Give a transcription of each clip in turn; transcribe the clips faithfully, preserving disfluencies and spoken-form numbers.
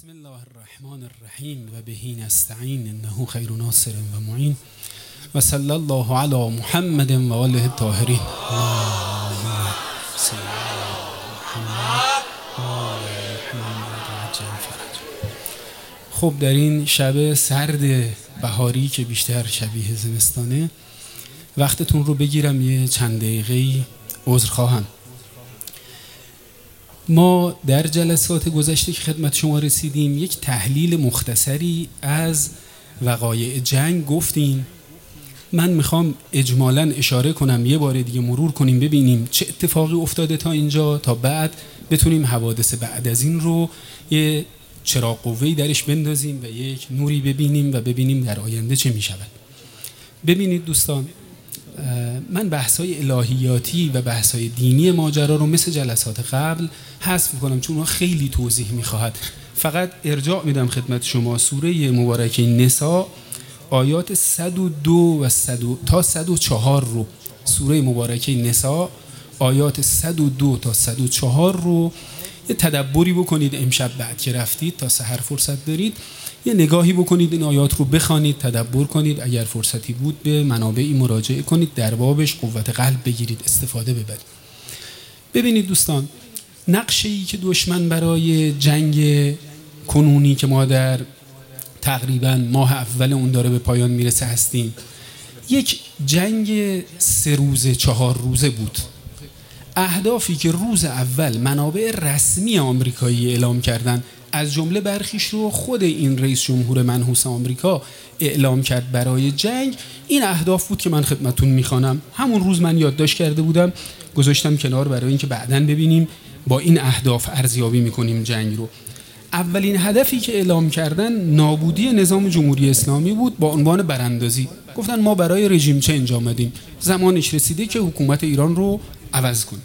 بسم الله الرحمن الرحیم و بهی نستعین انه خیر ناصر و معین و صلی الله علی محمد و آله الطاهرین. خب در این شب سرد بهاری که بیشتر شبیه زمستانه وقتتون رو بگیرم یه چند دقیقه‌ای عذر خواهم. ما در جلسات گذشته که خدمت شما رسیدیم یک تحلیل مختصری از وقایع جنگ گفتیم. من میخوام اجمالاً اشاره کنم، یه بار دیگه مرور کنیم ببینیم چه اتفاقی افتاده تا اینجا تا بعد بتونیم حوادث بعد از این رو یه چراغ قوه‌ای درش بندازیم و یک نوری ببینیم و ببینیم در آینده چه میشود. ببینید دوستان، من بحث‌های الهیاتی و بحث‌های دینی ماجرا رو مثل جلسات قبل حذف می‌کنم چون اونها خیلی توضیح می‌خواهد. فقط ارجاع میدم خدمت شما سوره مبارکه نساء آیات صد و دو و صد تا صد و چهار رو، سوره مبارکه نساء آیات صد و دو تا صد و چهار رو یه تدبری بکنید امشب بعد که رفتید تا سحر فرصت دارید یه نگاهی بکنید، این آیات رو بخوانید، تدبر کنید، اگر فرصتی بود به منابعی مراجعه کنید، در بابش قوت قلب بگیرید، استفاده ببرید. ببینید دوستان، نقشه‌ای که دشمن برای جنگ کنونی که ما در تقریبا ماه اول اون داره به پایان میرسه هستیم، یک جنگ سه روزه چهار روزه بود. اهدافی که روز اول منابع رسمی آمریکایی اعلام کردن، از جمله برخیش رو خود این رئیس جمهور منحوس آمریکا اعلام کرد برای جنگ، این اهداف بود که من خدمتتون میخوانم. همون روز من یادداشت کرده بودم، گذاشتم کنار برای اینکه بعداً ببینیم با این اهداف ارزیابی میکنیم جنگ رو. اولین هدفی که اعلام کردن نابودی نظام جمهوری اسلامی بود با عنوان براندازی. گفتن ما برای رژیم چنج آمدیم، زمانش رسیده که حکومت ایران رو عوض کنیم.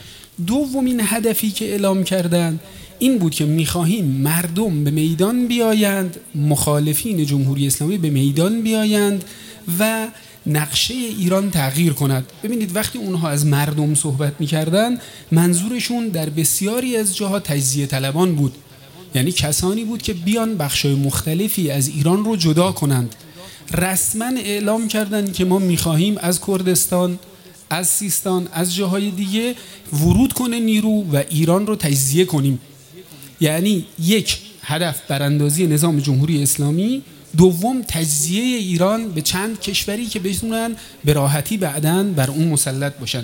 دومین هدفی که اعلام کردن این بود که می‌خواهیم مردم به میدان بیایند، مخالفین جمهوری اسلامی به میدان بیایند و نقشه ایران تغییر کند. ببینید وقتی اونها از مردم صحبت می‌کردن منظورشون در بسیاری از جاها تجزیه طلبان بود، یعنی کسانی بود که بیان بخشای مختلفی از ایران رو جدا کنند. رسما اعلام کردند که ما می‌خواهیم از کردستان، از سیستان، از جاهای دیگه ورود کنه نیرو و ایران رو تجزیه کنیم. یعنی یک هدف براندازی نظام جمهوری اسلامی، دوم تجزیه ایران به چند کشوری که بتونن به راحتی بعداً بر اون مسلط باشن،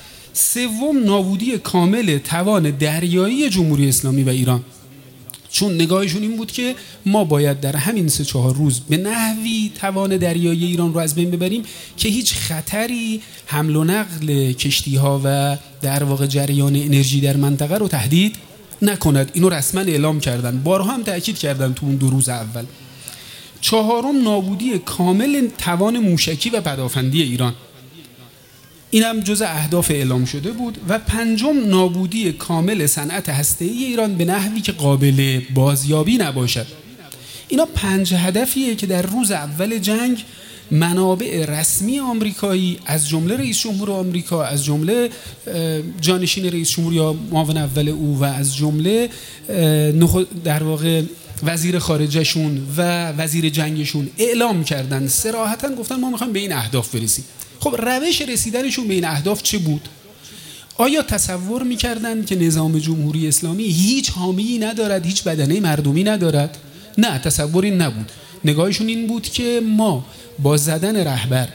سوم نابودی کامل توان دریایی جمهوری اسلامی و ایران، چون نگاهشون این بود که ما باید در همین سه چهار روز به نحوی توان دریایی ایران رو از بین ببریم که هیچ خطری حمل و نقل کشتی ها و در واقع جریان انرژی در منطقه رو تهدید نکند. اینو رسما اعلام کردن، بارها هم تأکید کردن تو اون دو روز اول. چهارم نابودی کامل توان موشکی و پدافندی ایران، اینم جزء اهداف اعلام شده بود. و پنجم نابودی کامل صنعت هسته‌ای ایران به نحوی که قابل بازیابی نباشد. اینا پنج هدفیه که در روز اول جنگ منابع رسمی آمریکایی از جمله رئیس جمهور آمریکا، از جمله جانشین رئیس جمهور یا معاون اول او و از جمله در واقع وزیر خارجهشون و وزیر جنگشون اعلام کردن، صراحتاً گفتن ما میخوایم به این اهداف برسیم. خب روش رسیدنشون به این اهداف چه بود؟ آیا تصور میکردن که نظام جمهوری اسلامی هیچ حامیی ندارد، هیچ بدنه مردمی ندارد؟ نه، تصور این نبود. نگاهشون این بود که ما با زدن رهبر،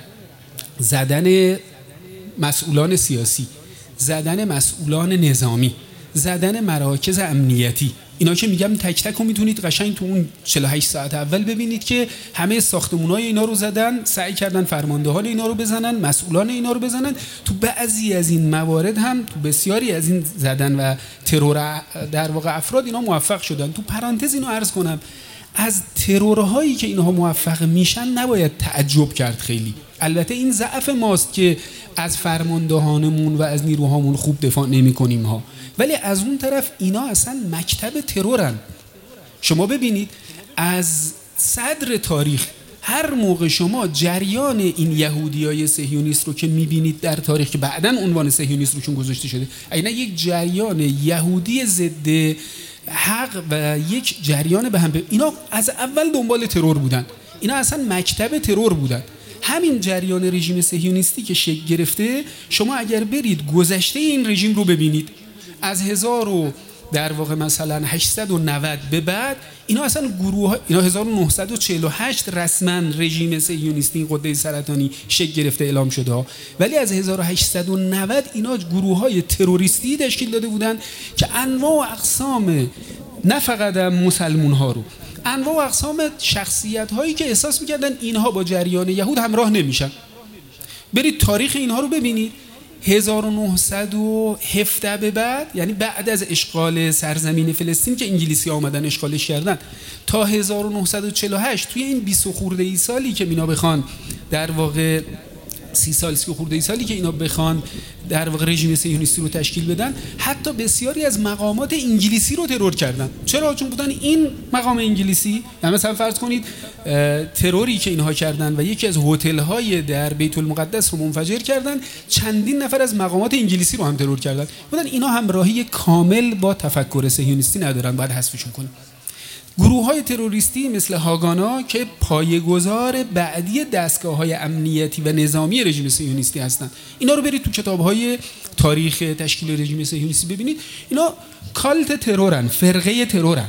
زدن مسئولان سیاسی، زدن مسئولان نظامی، زدن مراکز امنیتی، اینا که میگم تک تک رو میتونید قشنگ تو اون چهل و هشت ساعت اول ببینید که همه ساختمونای اینا رو زدن، سعی کردن فرماندهان اینا رو بزنن، مسئولان اینا رو بزنن. تو بعضی از این موارد هم تو بسیاری از این زدن و ترور در واقع افراد اینا موفق شدن. تو پرانتز اینو عرض کنم، از ترورهایی که اینها موفق میشن نباید تعجب کرد خیلی. البته این ضعف ماست که از فرماندهانمون و از نیروهامون خوب دفاع نمی کنیم ها، ولی از اون طرف اینا اصلا مکتب ترورن. شما ببینید از صدر تاریخ هر موقع شما جریان این یهودیای صهیونیست رو که میبینید در تاریخ که بعداً عنوان صهیونیست روشون گذاشته شده، اینا یک جریان یهودی ضد حق و یک جریان به هم ب... اینا از اول دنبال ترور بودن، اینا اصلا مکتب ترور بودن. همین جریان رژیم صهیونیستی که شکل گرفته، شما اگر برید گذشته این رژیم رو ببینید از هزار و در واقع مثلا هشتصد و نود به بعد، اینا اصلا گروه ها، اینا هزار و نهصد و چهل و هشت رسما رژیم صهیونیستی قده سرطانی شکل گرفته اعلام شده ها، ولی از هزار و هشتصد و نود اینا گروه های تروریستی تشکیل داده بودن که انواع و اقسام، نه فقط مسلمون ها رو، انواع و اقسام شخصیت هایی که احساس میکردن اینها با جریان یهود همراه نمیشن. برید تاریخ اینها رو ببینید. هزار و نهصد و هفده به بعد، یعنی بعد از اشغال سرزمین فلسطین که انگلیسی ها آمدن اشغالش کردن، تا هزار و نهصد و چهل و هشت توی این بیست خورده ای سالی که اینا بخوان در واقع سی سال سی خورده ای سالی که اینا بخوان در واقع رژیم صهیونیستی رو تشکیل بدن، حتی بسیاری از مقامات انگلیسی رو ترور کردن. چرا؟ چون بودن این مقام انگلیسی، یعنی مثلا فرض کنید تروری که اینها کردن و یکی از هتل‌های در بیت المقدس رو منفجر کردن، چندین نفر از مقامات انگلیسی رو هم ترور کردن. بودن اینا همراهی کامل با تفکر صهیونیستی ندارن، باید حذفشون کنیم. گروه‌های تروریستی مثل هاگانا که پایه‌گذار بعدی دستگاه‌های امنیتی و نظامی رژیم صهیونیستی هستند، اینا رو برید تو کتاب‌های تاریخ تشکیل رژیم صهیونیستی ببینید، اینا کالت ترورن، فرقه ترورن.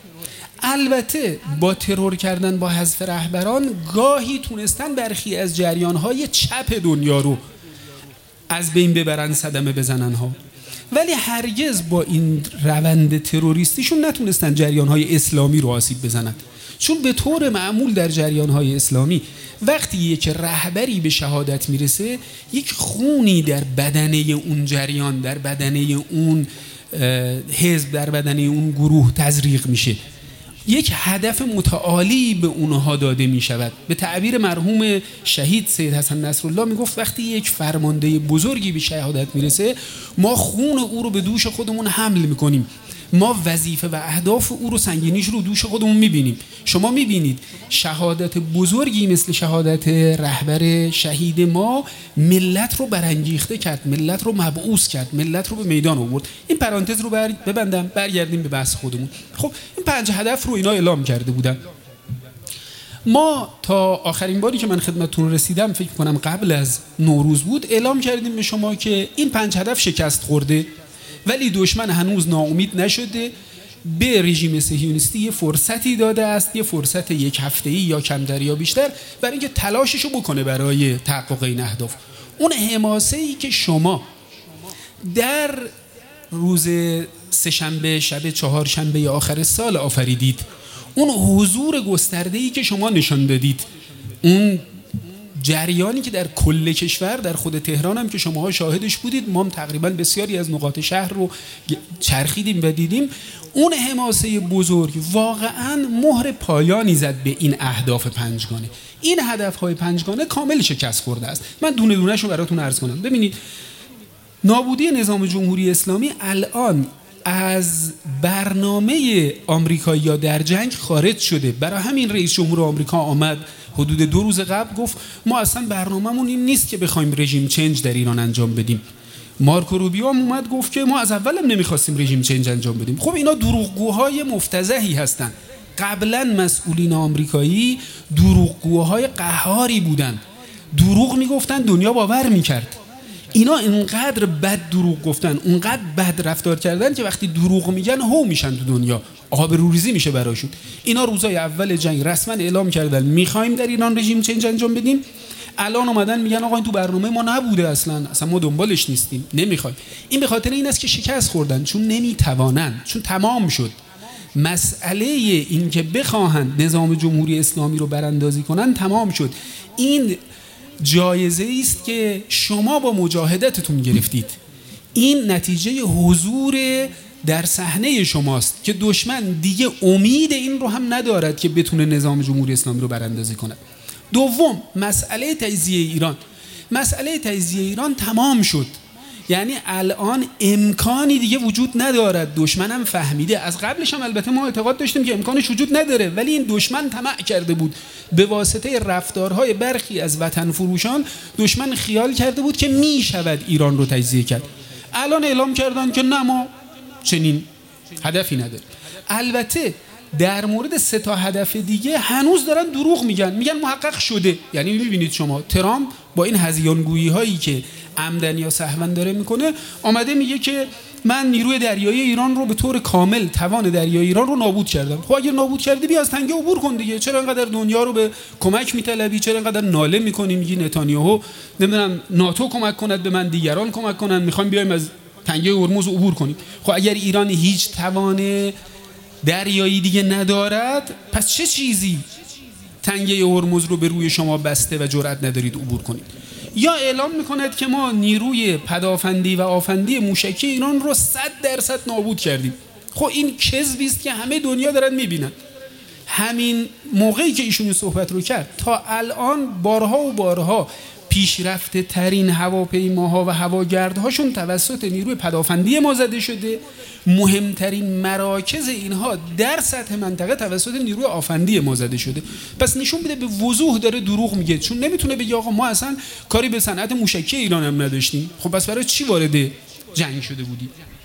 البته با ترور کردن، با حذف رهبران، گاهی تونستن برخی از جریان‌های چپ دنیا رو از بین ببرن، صدمه بزنن ها، ولی هرگز با این روند تروریستیشون نتونستن جریان‌های اسلامی رو آسیب بزنن. چون به طور معمول در جریان‌های اسلامی وقتی یک رهبری به شهادت میرسه، یک خونی در بدنه اون جریان، در بدنه اون حزب، در بدنه اون گروه تزریق میشه، یک هدف متعالی به اونها داده می شود. به تعبیر مرحوم شهید سید حسن نصرالله می گفت وقتی یک فرمانده بزرگی به شهادت می رسه، ما خون او رو به دوش خودمون حمل می کنیم، ما وظیفه و اهداف او رو، سنگینیش رو دوش خودمون می بینیم. شما می بینید شهادت بزرگی مثل شهادت رهبر شهید ما ملت رو برانگیخته کرد، ملت رو مبعوث کرد، ملت رو به میدان آورد. این پرانتز رو بر... ببندم، برگردیم به بحث خودمون. خب این پنج هدف رو اینا اعلام کرده بودن. ما تا آخرین باری که من خدمتتون رسیدم، فکر کنم قبل از نوروز بود، اعلام کردیم به شما که این پنج هدف شکست خورده، ولی دشمن هنوز ناامید نشده، به رژیم صهیونیستی یه فرصتی داده است، یه فرصت یک هفته‌ای یا کمتر یا بیشتر، برای اینکه تلاششو بکنه برای تحقق این اهداف. اون حماسه‌ای که شما در روز سه‌شنبه، شب چهارشنبه آخر سال آفریدید، اون حضور گسترده‌ای که شما نشان دادید، اون جریانی که در کل کشور، در خود تهران هم که شماها شاهدش بودید، ما هم تقریبا بسیاری از نقاط شهر رو چرخیدیم و دیدیم، اون حماسه بزرگ واقعا مهر پایانی زد به این اهداف پنجگانه. این هدفهای پنجگانه کامل شکست خورده است. من دونه دونه‌شو براتون عرض کنم. ببینید، نابودی نظام جمهوری اسلامی الان از برنامه آمریکایی‌ها در جنگ خارج شده. برای همین رئیس جمهور آمریکا آمد حدود دو روز قبل گفت ما اصلا برنامه‌مون این نیست که بخوایم رژیم چنج در ایران انجام بدیم. مارکو روبیو هم اومد گفت که ما از اولم نمیخواستیم رژیم چنج انجام بدیم. خب اینا دروغگوهای مفتضحی هستن. قبلا مسئولین آمریکایی دروغگوهای قهاری بودن، دروغ میگفتن، دنیا باور میکرد. اینا اینقدر بد دروغ گفتن، اونقدر بد رفتار کردن که وقتی دروغ میگن هو میشن تو دنیا، آبروریزی میشه براشون. اینا روزای اول جنگ رسما اعلام کردن میخوایم در ایران رژیم چنج انجام بدیم. الان اومدن میگن آقا این تو برنامه ما نبوده، اصلا اصلا ما دنبالش نیستیم، نمیخوایم. این به خاطر این است که شکست خوردن، چون نمیتوانن، چون تمام شد. مسئله این که بخواهند نظام جمهوری اسلامی رو براندازی کنن تمام شد. این جایزه است که شما با مجاهدتتون گرفتید. این نتیجه حضور در صحنه شماست که دشمن دیگه امید این رو هم ندارد که بتونه نظام جمهوری اسلامی رو براندازی کنه. دوم، مسئله تجزیه ایران. مسئله تجزیه ایران تمام شد. یعنی الان امکانی دیگه وجود ندارد. دشمنم فهمیده. از قبلش هم البته ما اعتقاد داشتیم که امکانش وجود نداره، ولی این دشمن طمع کرده بود. به واسطه رفتارهای برخی از وطن فروشان دشمن خیال کرده بود که می شود ایران رو تجزیه کرد. الان اعلام کردن که نه، ما چنین هدفی نداریم. البته در مورد سه تا هدف دیگه هنوز دارن دروغ میگن، میگن محقق شده. یعنی میبینید شما ترامپ با این هذیانگویی هایی که عمدن یا سهوا داره میکنه، آمده میگه که من نیروی دریایی ایران رو به طور کامل، توان دریایی ایران رو نابود کردم. خب اگر نابود کردی بیا از تنگه عبور کن دیگه، چرا اینقدر دنیا رو به کمک میطلبی؟ چرا اینقدر ناله میکنی میگی نتانیاهو نمیدونم ناتو کمک کند به من، دیگران کمک کنن، میخوام بیایم از تنگه هرمز عبور کنیم؟ خب اگر ایران هیچ توان دریایی دیگه ندارد، پس چه چیزی تنگه هرمز رو به روی شما بسته و جرئت ندارید عبور کنید؟ یا اعلام میکند که ما نیروی پدافندی و آفندی موشکی ایران رو صد درصد نابود کردیم. خب این کذبی است که همه دنیا دارن میبینن. همین موقعی که ایشون صحبت رو کرد تا الان بارها و بارها پیشرفته ترین هواپیماها و هواگردهاشون توسط نیروی پدافندی ما زده شده، مهمترین مراکز اینها در سطح منطقه توسط نیروی آفندی ما زده شده. پس نشون میده به وضوح داره دروغ میگه، چون نمیتونه بگه آقا ما اصلا کاری به صنعت موشکی ایران هم نداشتیم. خب پس برای چی وارد جنگ شده بودی؟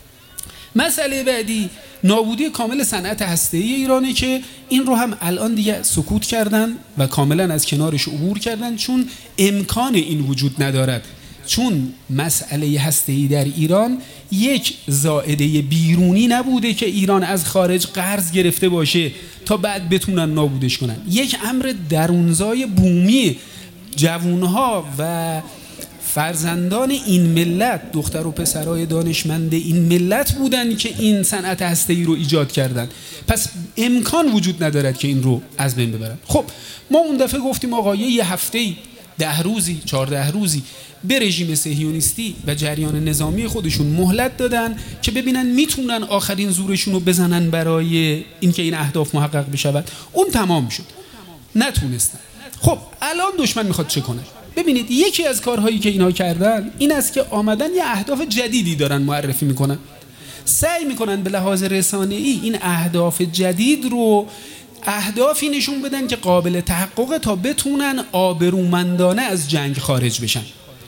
مسئله بعدی نابودی کامل صنعت هسته‌ای ایرانه که این رو هم الان دیگه سکوت کردن و کاملا از کنارش عبور کردن، چون امکان این وجود ندارد. چون مسئله هسته‌ای در ایران یک زائده بیرونی نبوده که ایران از خارج قرض گرفته باشه تا بعد بتونن نابودش کنن. یک امر درونزای بومی جوانها و فرزندان این ملت، دختر و پسرای دانشمند این ملت بودن که این صنعت هسته‌ای رو ایجاد کردن. پس امکان وجود ندارد که این رو از بین ببرن. خب ما اون دفعه گفتیم آقا یه هفته‌ای، ده روزی، چهارده روزی به رژیم صهیونیستی و جریان نظامی خودشون مهلت دادن که ببینن میتونن آخرین زورشون رو بزنن برای اینکه این اهداف محقق بشود. اون تمام شد، نتونستن. خب الان دشمن میخواد چه کنه؟ ببینید یکی از کارهایی که اینا کردن این است که آمدن یه اهداف جدیدی دارن معرفی میکنن، سعی میکنن به لحاظ رسانه‌ای این اهداف جدید رو اهدافی نشون بدن که قابل تحققه تا بتونن آبرومندانه از جنگ خارج بشن.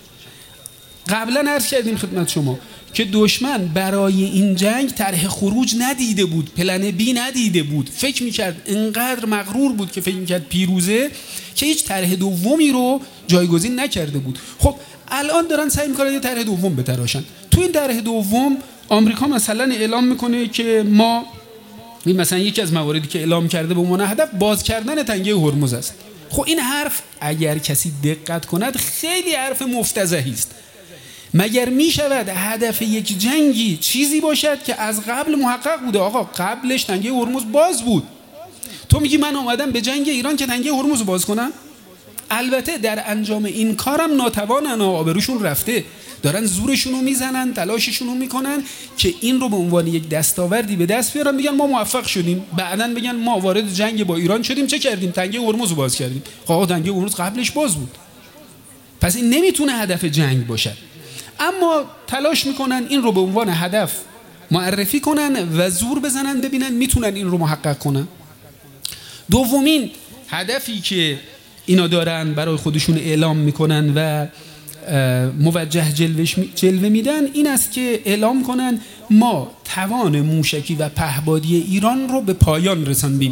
قبلا عرض کردیم خدمت شما که دشمن برای این جنگ طرح خروج ندیده بود، پلن بی ندیده بود، فکر میکرد انقدر مغرور بود که فکر میکرد پیروزه که هیچ طرح دومی رو جایگزین نکرده بود. خب الان دارن سعی میکنن یه طرح دوم بتراشن. تو این طرح دوم آمریکا مثلا اعلام میکنه که ما این مثلا یکی از مواردی که اعلام کرده به عنوان هدف باز کردن تنگه هرمز است. خب این حرف اگر کسی دقت کند خیلی حرف مفتضحی است. مگر می شود هدف یک جنگی چیزی باشد که از قبل محقق بوده؟ آقا قبلش تنگه هرمز باز بود، تو میگی من اومدم به جنگ ایران که تنگه هرمز باز کنم؟ البته در انجام این کارم ناتوانن، آبروشون رفته، دارن زورشون رو میزنن، تلاششون رو میکنن که این رو به عنوان یک دستاوردی به دست بیارن، بگن ما موفق شدیم، بعدن بگن ما وارد جنگ با ایران شدیم، چه کردیم؟ تنگه هرمز رو باز کردیم. آقا تنگه هرمز قبلش باز بود. پس این نمیتونه هدف جنگ باشد. اما تلاش میکنن این رو به عنوان هدف معرفی کنن و زور بزنن ببینن میتونن این رو محقق کنن. دومین هدفی که اینا دارن برای خودشون اعلام میکنن و موجه جلوه میدن این است که اعلام کنن ما توان موشکی و پهپادی ایران رو به پایان رساندیم.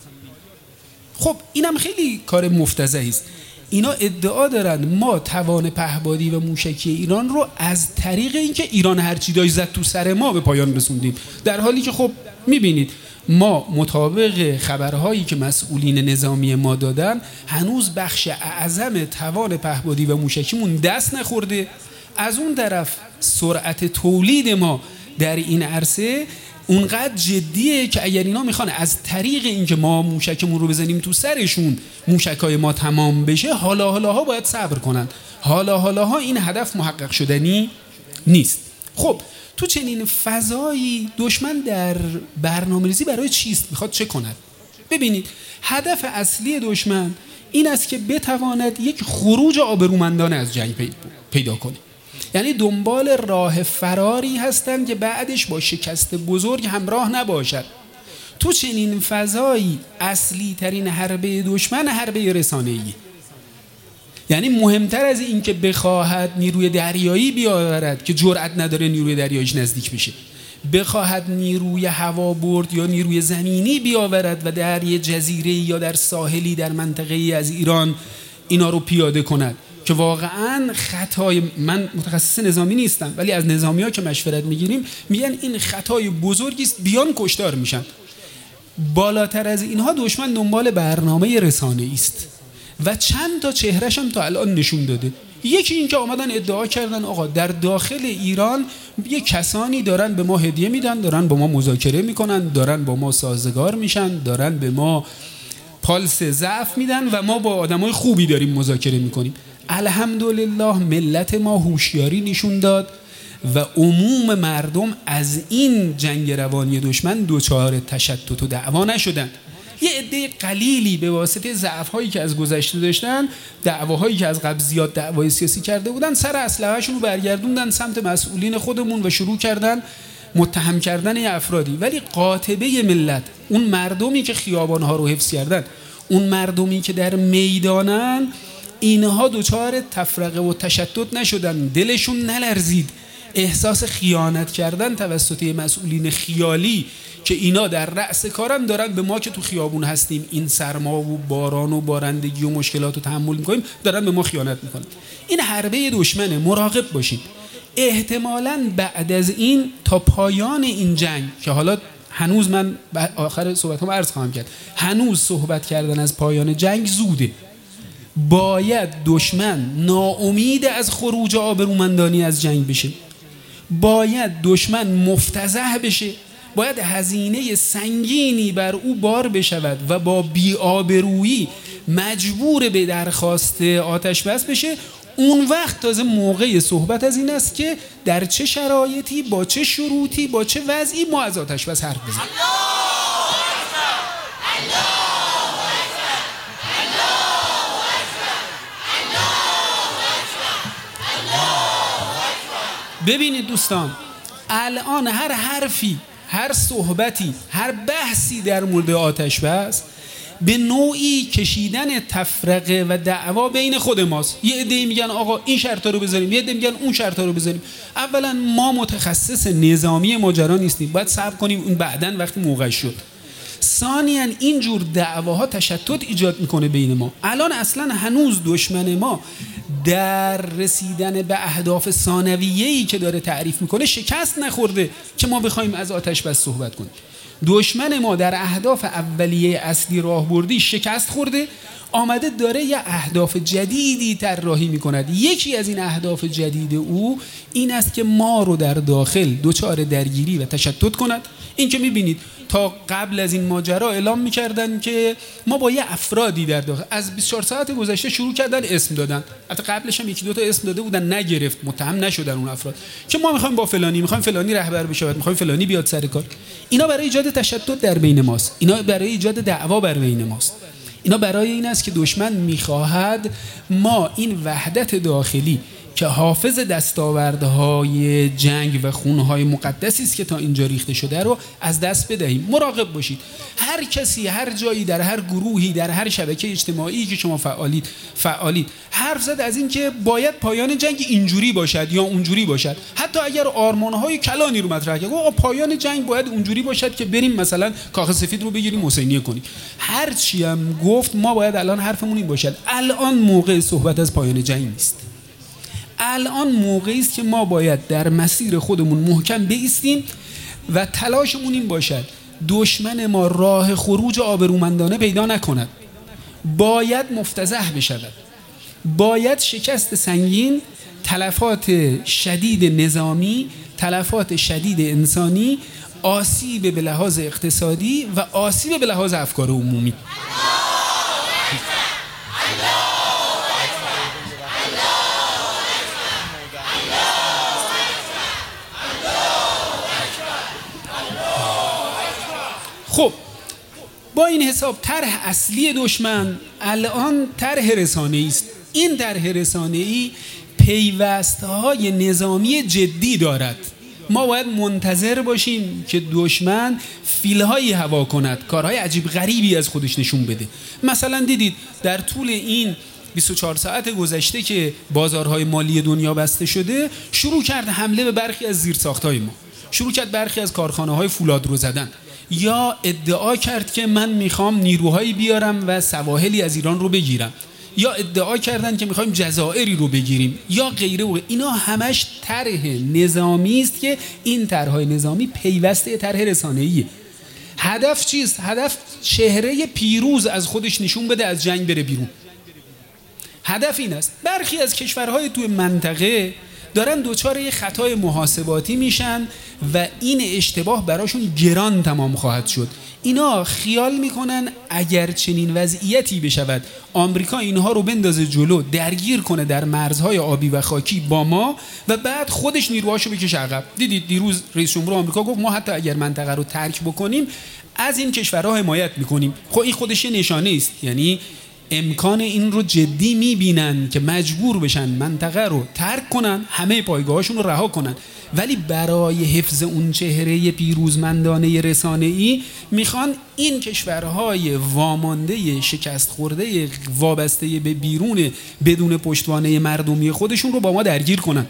خب اینم خیلی کار مفتضحی است. اینا ادعا دارن ما توان پهپادی و موشکی ایران رو از طریق اینکه ایران هرچی داشت زد تو سر ما به پایان رسوندیم، در حالی که خب میبینید ما مطابق خبرهایی که مسئولین نظامی ما دادن هنوز بخش اعظم توان پهپادی و موشکیمون دست نخورده. از اون طرف سرعت تولید ما در این عرصه اونقدر جدیه که اگر اینا میخوان از طریق اینکه ما موشکمون رو بزنیم تو سرشون موشکای ما تمام بشه، حالا حالاها باید صبر کنن، حالا حالاها این هدف محقق شدنی نیست. خب تو چنین فضایی دشمن در برنامه‌ریزی برای چیست؟ میخواد چه کند؟ ببینید هدف اصلی دشمن این است که بتواند یک خروج آبرومندانه از جنگ پیدا کنه. یعنی دنبال راه فراری هستن که بعدش با شکست بزرگ همراه نباشد. تو چنین فضایی اصلی ترین حربه دشمن حربه رسانه‌ای، یعنی مهمتر از این که بخواهد نیروی دریایی بیاورد که جرأت نداره نیروی دریاییش نزدیک بشه، بخواهد نیروی هوا برد یا نیروی زمینی بیاورد و در یه جزیره یا در ساحلی در منطقه از ایران اینا رو پیاده کند، که واقعا خطای، من متخصص نظامی نیستم ولی از نظامی ها که مشورت میگیریم میگن این خطای بزرگی است، بیان کشتار میشن. بالاتر از اینها دشمن دنبال برنامه رسانه‌ای است و چند تا چهرهش هم تا الان نشون داده. یکی این که آمدن ادعا کردن آقا در داخل ایران یه کسانی دارن به ما هدیه میدن، دارن با ما مذاکره میکنن، دارن با ما سازگار میشن، دارن به ما پالس ضعف میدن و ما با آدمای خوبی داریم مذاکره میکنیم. الحمدلله ملت ما هوشیاری نشون داد و عموم مردم از این جنگ روانی دشمن دچار تشتت و دعوا نشدن. یه عده قلیلی به واسطه ضعف‌هایی که از گذشته داشتن، دعواهایی که از قبل زیاد دعوای سیاسی کرده بودن، سر اسلحه‌شون رو برگردوندن سمت مسئولین خودمون و شروع کردن متهم کردن یه افرادی. ولی قاطبه ملت، اون مردمی که خیابان‌ها رو حفظ کردن، اون مردمی که در میدانن، اینها دچار تفرقه و تشتت نشدن، دلشون نلرزید، احساس خیانت کردن توسط مسئولین خیالی که اینا در رأس کارن دارن به ما که تو خیابون هستیم این سرما و باران و بارندگی و مشکلات رو تحمل میکنیم دارن به ما خیانت میکنن. این حربه دشمنه، مراقب باشید. احتمالاً بعد از این تا پایان این جنگ که حالا هنوز من آخر صحبتم عرض خواهم کرد، هنوز صحبت کردن از پایان جنگ زوده. باید دشمن ناامید از خروج آبرومندانی از جنگ بشه، باید دشمن مفتضح بشه، باید هزینه سنگینی بر او بار بشود و با بی‌آبرویی مجبور به درخواست آتش بس بشه. اون وقت تازه موقع صحبت از این است که در چه شرایطی، با چه شروطی، با چه وضعی ما از آتش بس حرف بزنیم. ببینید دوستان، الان هر حرفی، هر صحبتی، هر بحثی در مورد آتش بس به نوعی کشیدن تفرقه و دعوا بین خود ماست. یه عده میگن آقا این شرطا رو بذاریم، یه عده میگن اون شرطا رو بذاریم. اولا ما متخصص نظامی ماجرا نیستیم، باید صبر کنیم اون بعداً وقتی موقع شد. ثانیاً اینجور دعواها تشتت ایجاد میکنه بین ما. الان اصلا هنوز دشمن ما در رسیدن به اهداف ثانویه‌ای که داره تعریف میکنه شکست نخورده که ما بخوایم از آتش بس صحبت کنیم. دشمن ما در اهداف اولیه اصلی راهبردی شکست خورده، آمده داره یه اهداف جدیدی طراحی میکند. یکی از این اهداف جدید او این است که ما رو در داخل دچار درگیری و تشتت کند. این که میبینید تا قبل از این ماجرا اعلام میکردن که ما با یه افرادی در داخل، از بیست و چهار ساعت گذشته شروع کردن اسم دادن، حتی قبلش هم یکی دو تا اسم داده بودن نگرفت، متهم نشدن اون افراد، که ما میخوایم با فلانی، میخوایم فلانی رهبر بشه، میخوایم فلانی بیاد سر کار. اینا برای ایجاد تشتت در بین ماست، اینا برای ایجاد دعوا بر بین ماست، اینا برای این است که دشمن میخواهد ما این وحدت داخلی که حافظ دستاوردهای جنگ و خونهای مقدسی است که تا اینجا ریخته شده رو از دست بدهیم. مراقب باشید. هر کسی هر جایی در هر گروهی در هر شبکه اجتماعی که شما فعالید فعالید حرف زد از این که باید پایان جنگ اینجوری باشد یا اونجوری باشد. حتی اگر آرمانهای کلانی رو مطرح کرد، آقا پایان جنگ باید اونجوری باشد که بریم مثلا کاخ سفید رو بگیریم حسینیه کنیم، هر چی هم گفت ما باید الان حرفمون این باشد. الان موقع صحبت از پایان جنگ نیست. الان موقعی است که ما باید در مسیر خودمون محکم بایستیم و تلاشمون این باشد دشمن ما راه خروج آبرومندانه پیدا نکند، باید مفتضح بشود، باید شکست سنگین، تلفات شدید نظامی، تلفات شدید انسانی، آسیب به لحاظ اقتصادی و آسیب به لحاظ افکار عمومی. خب با این حساب طرح اصلی دشمن الان طرح رسانه‌ای است. این طرح رسانه‌ای پیوست‌های نظامی جدی دارد. ما باید منتظر باشیم که دشمن فیلهایی هوا کند، کارهای عجیب غریبی از خودش نشون بده. مثلا دیدید در طول این بیست و چهار ساعت گذشته که بازارهای مالی دنیا بسته شده، شروع کرد حمله به برخی از زیرساخت‌های ما. شروع کرد برخی از کارخانه‌های فولاد رو زدن، یا ادعا کرد که من میخوام نیروهایی بیارم و سواحلی از ایران رو بگیرم، یا ادعا کردن که میخوایم جزائری رو بگیریم، یا غیره و اینا همش طرح نظامی است که این طرح‌های نظامی پیوسته طرح رسانه‌ایه. هدف چیست؟ هدف چهره پیروز از خودش نشون بده، از جنگ بره بیرون. هدف این است. برخی از کشورهای توی منطقه دارن دوچار یه خطای محاسباتی میشن و این اشتباه براشون گران تمام خواهد شد. اینا خیال میکنن اگر چنین وضعیتی بشود آمریکا اینها رو بندازه جلو، درگیر کنه در مرزهای آبی و خاکی با ما و بعد خودش نیروهاشو بکشه عقب. دیدید دیروز رئیس جمهور آمریکا گفت ما حتی اگر منطقه رو ترک بکنیم از این کشورها حمایت میکنیم. خب این خودش نشانه است، یعنی امکان این رو جدی میبینن که مجبور بشن منطقه رو ترک کنن، همه پایگاهاشون رو رها کنن، ولی برای حفظ اون چهره پیروزمندانه رسانه‌ای میخوان این کشورهای وامانده، شکست خورده، وابسته به بیرون بدون پشتوانه مردمی خودشون رو با ما درگیر کنن.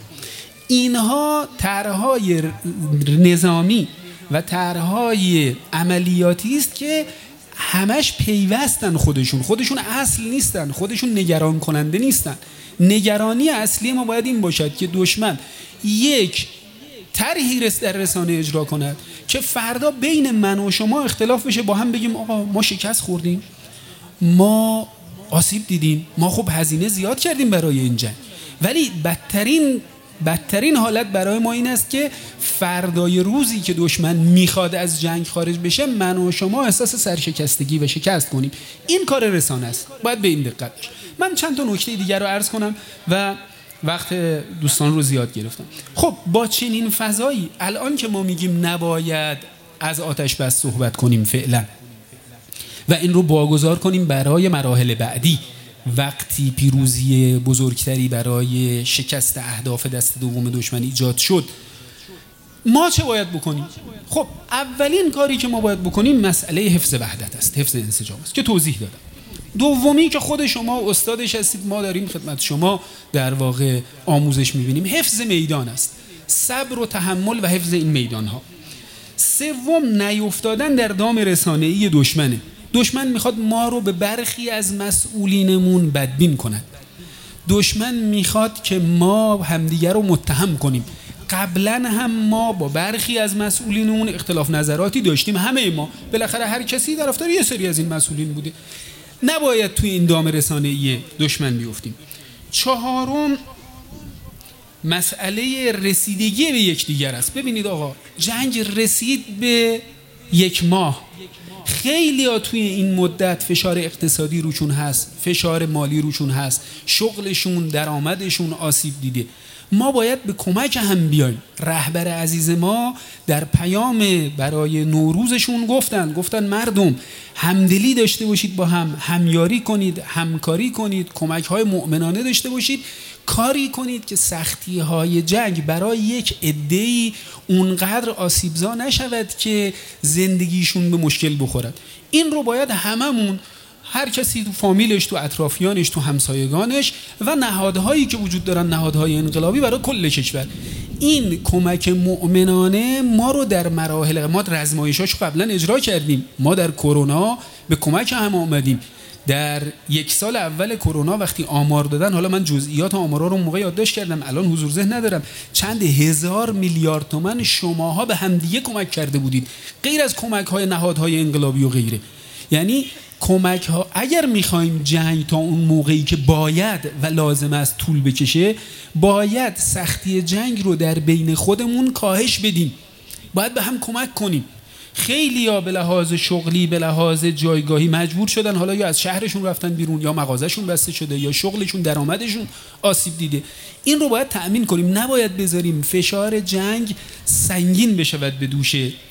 اینها طرح‌های نظامی و طرح‌های عملیاتی است که همش پیوستن، خودشون خودشون اصل نیستن، خودشون نگران کننده نیستن. نگرانی اصلی ما باید این باشد که دشمن یک طرحی در رسانه اجرا کند که فردا بین من و شما اختلاف بشه، با هم بگیم آقا ما شکست خوردیم، ما آسیب دیدیم، ما خب هزینه زیاد کردیم برای این جنگ. ولی بدترین بدترین حالت برای ما این است که فردای روزی که دشمن میخواد از جنگ خارج بشه من و شما احساس سرشکستگی و شکست کنیم. این کار رسانه است، باید به این دقت داشت. من چند تا نکته دیگر رو عرض کنم و وقت دوستان رو زیاد گرفتم. خب با چنین فضایی الان که ما میگیم نباید از آتش بس صحبت کنیم فعلا و این رو واگذار کنیم برای مراحل بعدی، وقتی پیروزی بزرگتری برای شکست اهداف دست دوم دشمن ایجاد شد، ما چه باید بکنیم؟ خب اولین کاری که ما باید بکنیم مسئله حفظ وحدت است، حفظ انسجام است که توضیح دادم. دومی که خود شما استادش هستید، ما داریم خدمت شما در واقع آموزش میبینیم، حفظ میدان است، صبر و تحمل و حفظ این میدان ها. سوم نیفتادن در دام رسانه‌ای دشمنه. دشمن میخواد ما رو به برخی از مسئولینمون بدبین کند. دشمن میخواد که ما همدیگر رو متهم کنیم. قبلا هم ما با برخی از مسئولینمون اختلاف نظراتی داشتیم، همه ما، بالاخره هر کسی طرفدار یه سری از این مسئولین بوده. نباید توی این دام رسانه‌ای دشمن بیفتیم. چهارم مسئله رسیدگی به یکدیگر است. ببینید آقا، جنگ رسید به یک ماه، خیلی ها توی این مدت فشار اقتصادی روشون هست، فشار مالی روشون هست، شغلشون، درآمدشون آسیب دیده. ما باید به کمک هم بیایم. رهبر عزیز ما در پیام برای نوروزشون گفتن گفتن مردم همدلی داشته باشید، با هم همیاری کنید، همکاری کنید، کمک های مؤمنانه داشته باشید، کاری کنید که سختی های جنگ برای یک عده‌ای اونقدر آسیبزا نشود که زندگیشون به مشکل بخورد. این رو باید هممون، هر کسی تو فامیلش، تو اطرافیانش، تو همسایگانش و نهادهایی که وجود دارن، نهادهای انقلابی برای کل کشور، این کمک مؤمنانه ما رو در مراحل، ما رزمایشاش قبلا اجرا کردیم، ما در کرونا به کمک هم آمدیم. در یک سال اول کرونا وقتی آمار دادن، حالا من جزئیات آمارا رو موقع یادداشت کردم، الان حضور ذهن ندارم، چند هزار میلیارد تومان شماها به همدیگه کمک کرده بودید، غیر از کمک های نهادهای انقلابی و غیره. یعنی کمک ها، اگر میخوایم جنگ تا اون موقعی که باید و لازم است طول بکشه، باید سختی جنگ رو در بین خودمون کاهش بدیم، باید به هم کمک کنیم. خیلی ها به لحاظ شغلی، به لحاظ جایگاهی مجبور شدن، حالا یا از شهرشون رفتن بیرون، یا مغازهشون بسته شده، یا شغلشون، درآمدشون آسیب دیده. این رو باید تأمین کنیم، نباید بذاریم فشار جنگ سنگین بشود به دوش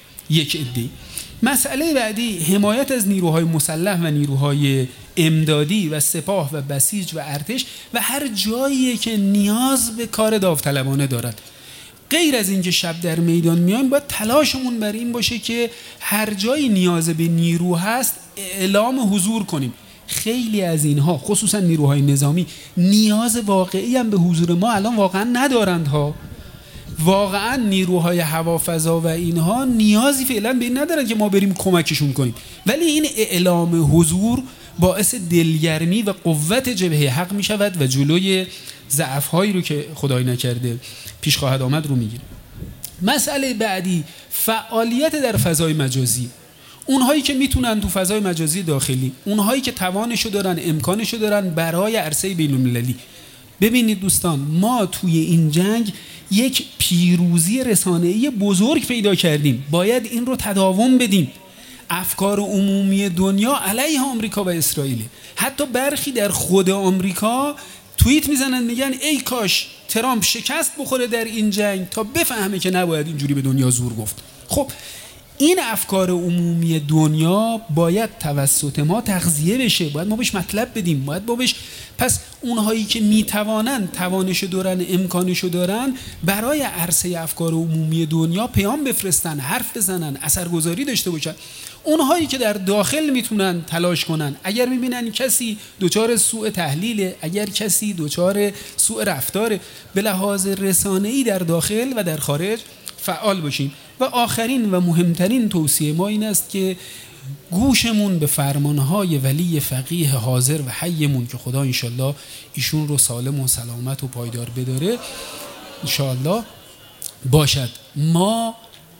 یک عده. مسئله بعدی حمایت از نیروهای مسلح و نیروهای امدادی و سپاه و بسیج و ارتش و هر جایی که نیاز به کار داوطلبانه دارد. غیر از اینکه شب در میدان میایم، باید تلاشمون بر این باشه که هر جایی نیاز به نیرو هست اعلام حضور کنیم. خیلی از اینها، خصوصا نیروهای نظامی، نیاز واقعی هم به حضور ما الان واقعا ندارند ها. واقعا نیروهای هوافضا و اینها نیازی فعلا به این ندارن که ما بریم کمکشون کنیم، ولی این اعلام حضور باعث دلگرمی و قوت جبهه حق می شود و جلوی ضعف‌هایی رو که خدای نکرده پیش خواهد آمد رو میگیره. مسئله بعدی فعالیت در فضای مجازی. اونهایی که میتونن تو فضای مجازی داخلی، اونهایی که توانشو دارن، امکانشو دارن برای عرصه بین‌المللی. ببینید دوستان، ما توی این جنگ یک پیروزی رسانه‌ای بزرگ پیدا کردیم، باید این رو تداوم بدیم. افکار عمومی دنیا علیه آمریکا و اسرائیل، حتی برخی در خود آمریکا توییت میزنن میگن ای کاش ترامپ شکست بخوره در این جنگ تا بفهمه که نباید اینجوری به دنیا زور گفت. خب این افکار عمومی دنیا باید توسط ما تغذیه بشه، باید ما بهش مطلب بدیم، باید ما بهش، پس اونهایی که میتوانن، توانشو دارن، امکانشو دارن، برای عرصه افکار عمومی دنیا پیام بفرستن، حرف بزنن، اثرگذاری داشته باشن. اونهایی که در داخل میتونن تلاش کنن، اگر میبینن کسی دچار سوء تحلیله، اگر کسی دچار سوء رفتاره، به لحاظ رسانه‌ای در داخل و در خارج فعال باشیم. و آخرین و مهمترین توصیه ما این است که گوشمون به فرمانهای ولی فقیه حاضر و حیمون که خدا انشالله ایشون رو سالم و سلامت و پایدار بداره انشالله باشد. ما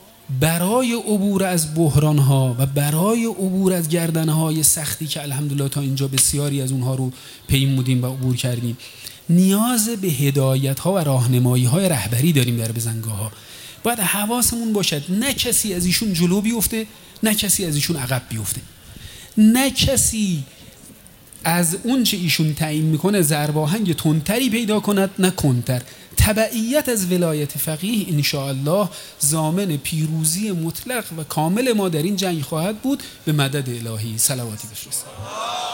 برای عبور از بحرانها و برای عبور از گردنهای سختی که الحمدلله تا اینجا بسیاری از اونها رو پیمودیم و عبور کردیم، نیاز به هدایت‌ها و راهنمایی‌های رهبری داریم در بزنگاه‌ها. باید حواسمون باشد نه کسی از ایشون جلو بیفته، نه کسی از ایشون عقب بیفته، نه کسی از اون چه ایشون تعیین میکنه ضرب آهنگ تندتری پیدا کند نه کنتر. تبعیت از ولایت فقیه انشاءالله ضامن پیروزی مطلق و کامل ما در این جنگ خواهد بود. به مدد الهی صلواتی بفرستید.